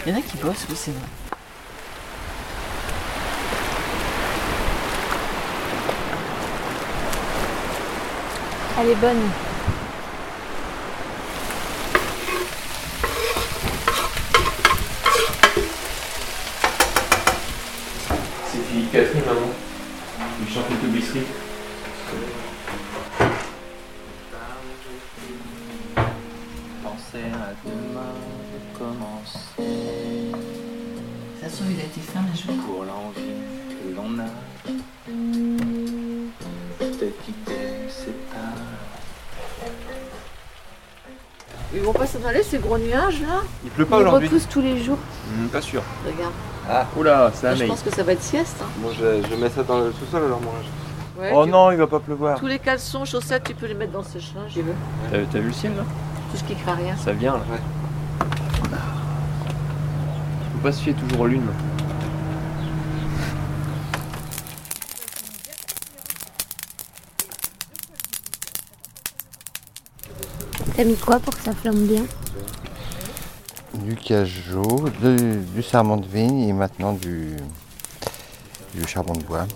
Il y en a qui bossent, oui, c'est vrai. Elle est bonne. C'est Philippe Catherine, maman. Il chante une bisserie. Penser à demain recommencer. Ça se trouve, il a été fait un jour. Pour l'envie que l'on a de quitter ses pas. Ils vont pas s'en aller ces gros nuages là? Il pleut pas Ils aujourd'hui. repoussent tous les jours. Pas sûr. Regarde. Ah, oula, c'est un Je mail. pense que ça va être sieste. Hein. Bon, je mets ça dans le sous-sol alors, moi. Ouais, Oh non, il va pas pleuvoir. tous les caleçons, chaussettes, tu peux les mettre dans le sèche-linge, tu veux. T'as vu le ciel là? Tout ce qui craint rien. Ça vient là. Ouais. Faut pas se fier toujours aux lunes. T'as mis quoi pour que ça flambe bien? Du cajot, du sarment de vigne et maintenant du charbon de bois.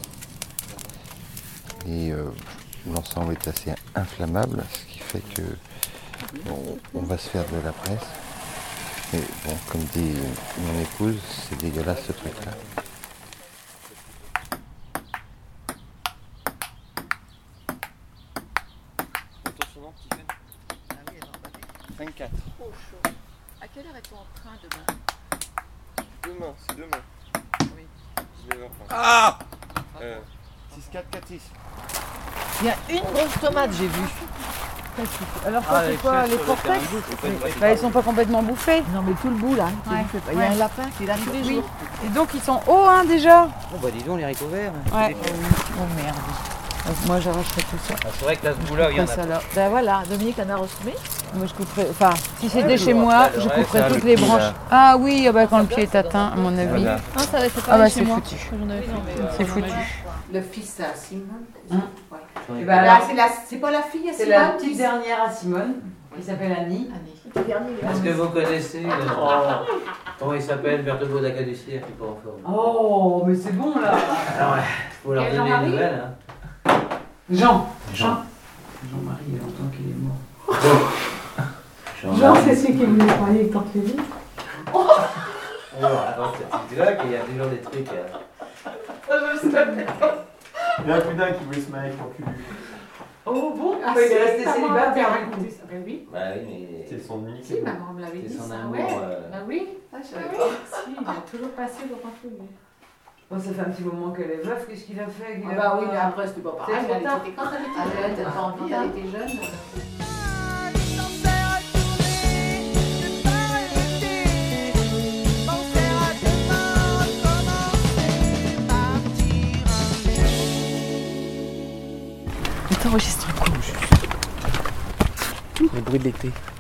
Et l'ensemble est assez inflammable, ce qui fait que on va se faire de la presse. Mais bon, comme dit mon épouse, c'est dégueulasse ce truc-là. Attention, non, Tiffany. 24. Trop chaud. À quelle heure est-on en train demain? Demain, c'est demain. Oui. 19h30. Ah 6, 4, 4, 6. Il y a une grosse tomate, j'ai vu. Alors ça c'est quoi, les cortex? Bah, ils sont pas complètement bouffés. Non mais tout le bout là. Ouais. Il y a un lapin qui est là tous les Oui. jours. Et donc ils sont hauts hein déjà. Oh bah dis donc les haricots verts. Ouais. Oh merde. Donc, moi j'arracherai tout ça. Ah, c'est vrai que là ce bout-là, il y en a. Ça là. Ben voilà, Dominique en a ressemé. Moi je couperai, enfin si c'était Ouais, chez le moi, reste, je le couperai reste, toutes le les clou, branches. là. Ah oui, bah, quand le pied est atteint, à mon avis. Voilà. Ah, ça va être Ah bah c'est foutu. C'est C'est foutu. Le fils à Simone. Hein Ouais. Et Là, bah, alors, c'est pas la fille à c'est Simone la petite dernière à Simone, qui s'appelle Annie. Est-ce que vous connaissez comment il s'appelle, Berthelot d'Acaducier, qui est pas en forme? Oh, mais c'est bon là. Alors ouais, faut leur donner une nouvelle. Hein. Jean. Jean. Jean-Marie, il y a longtemps qu'il est mort. Jean, c'est celui qui voulait travailler avec Tante Lévy. Oh, attends, tu vois qu'il y a toujours des trucs. Il y en a plus d'un qui voulait se marier avec l'enculé. Oh bon, Ah, il est c'est resté ta maman célibataire. qui a raconté ça. Ben oui. Bah oui, mais. C'est son unique. Si, maman me l'avait C'est dit son ça. amour, Ouais. euh. Ben oui. Ah, je savais pas. Si, il a toujours passé le renfloué. Bon, ça fait un petit moment qu'elle est veuve, qu'est-ce qu'il a fait? Ah bah oui, mais après, c'était pas pareil. C'est trop tard. Quand elle était Ah, jeune, t'as pas envie, quand hein. elle était jeune. Mais t'enregistres quoi? Le bruit de l'été.